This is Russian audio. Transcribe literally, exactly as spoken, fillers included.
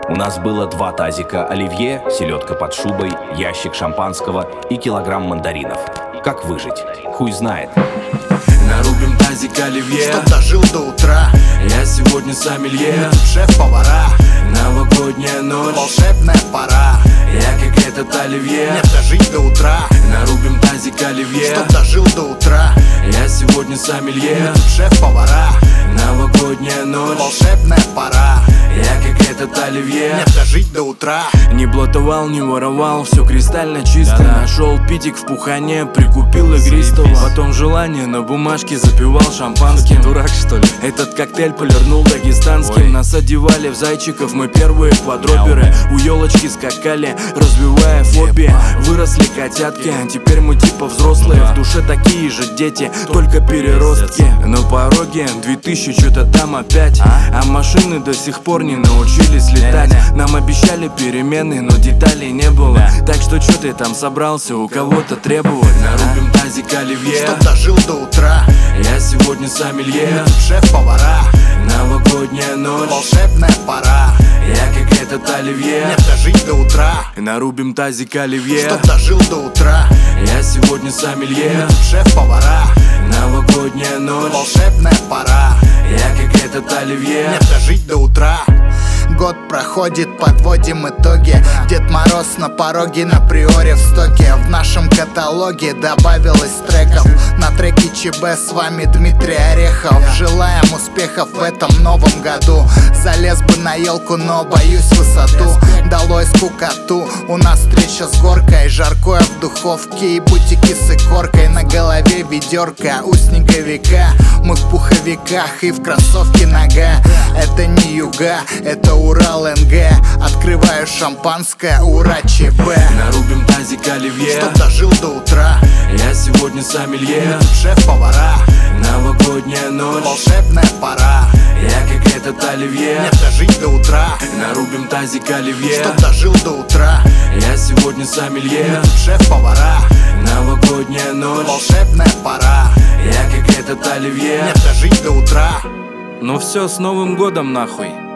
У нас было два тазика оливье, селедка под шубой, ящик шампанского и килограмм мандаринов. Как выжить? Хуй знает. Нарубим тазик оливье, чтоб дожил до утра. Я сегодня сомелье, шеф-повара. Новогодняя ночь, волшебная пора. Я как этот оливье, нет, дожить до утра. Нарубим тазик оливье, чтоб дожил до утра. Я сегодня сомелье, шеф-повара. Новогодняя ночь, волшебная пора. Я как этот оливье, нет, дожить до утра. Не блатовал, не воровал, все кристально чисто. Да-да. Нашел питик в пухане, прикупил игристого. Потом желание на бумажке запивал шампанским. Дурак что ли? Этот коктейль полирнул дагестанским. Ой. Нас одевали в зайчиков, мы первые квадроперы. У елочки скакали, развивая фобии. Выросли котятки, а теперь мы типа взрослые. В душе такие же дети, только переростки. На пороге две тысячи, что-то там опять. А машины до сих пор не научились летать. Нам обещали перемены, но деталей не было. Так что чё ты там собрался у кого-то требовать? Нарубим тазик оливье, чтоб дожил до утра. Я сегодня сомелье, шеф-повара. Новогодняя ночь, волшебная пора. Я как этот оливье, нет, дожить до утра. Нарубим тазик оливье, чтоб дожил до утра. Я сегодня сомелье, шеф-повара. Новогодняя ночь, волшебная пора. Я как этот оливье, нет, дожить до утра. Год проходит, подводим итоги. Дед Мороз на пороге, на приоре в стоке. В нашем каталоге добавилось треков. На треке ЧБ с вами Дмитрий Орехов. Желаем успехов в этом новом году. Залез бы на елку, но боюсь высоту. Долой скукоту, у нас встреча с горкой. Жаркое в духовке и бутики с икоркой. На голове ведерко у снеговика. Мы в пуховиках и в кроссовке нога. Это не юга, это Урал НГ. Открываю шампанское, ура, ЧБ. Нарубим тазик оливье, чтоб дожил до утра. Я сегодня сомелье, шеф-повара. Новогодняя ночь, волшебная пора. Я как этот оливье, нет, дожить до утра. Нарубим тазик оливье, чтоб дожил до утра. Я сегодня сомелье, шеф-повара. Новогодняя ночь, волшебная пора. Я как этот оливье, нет, дожить до утра. Ну все, с Новым годом нахуй.